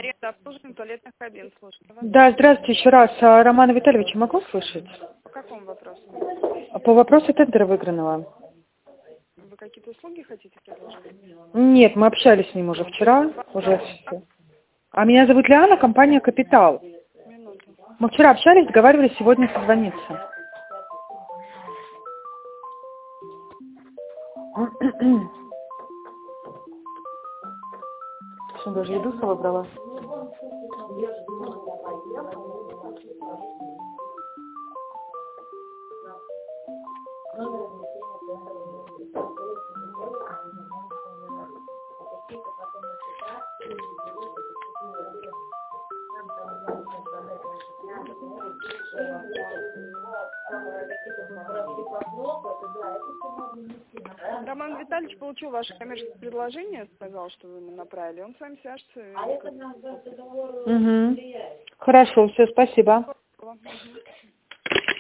Аренда обслуживания туалетных кабин. Слушаю вас. Да, здравствуйте еще раз. Романа Витальевича могу слышать? По какому вопросу? По вопросу тендера выигранного. Вы какие-то услуги хотите предложить? Нет, мы общались с ним уже вчера. Уже все. А меня зовут Лиана, компания «Капитал». Минуту. Мы вчера общались, договаривались сегодня созвониться. Что, даже еду с собой брала? Роман Витальевич получил ваше коммерческое предложение, сказал, что вы ему направили. Он с вами свяжется. Угу. Хорошо, все, спасибо.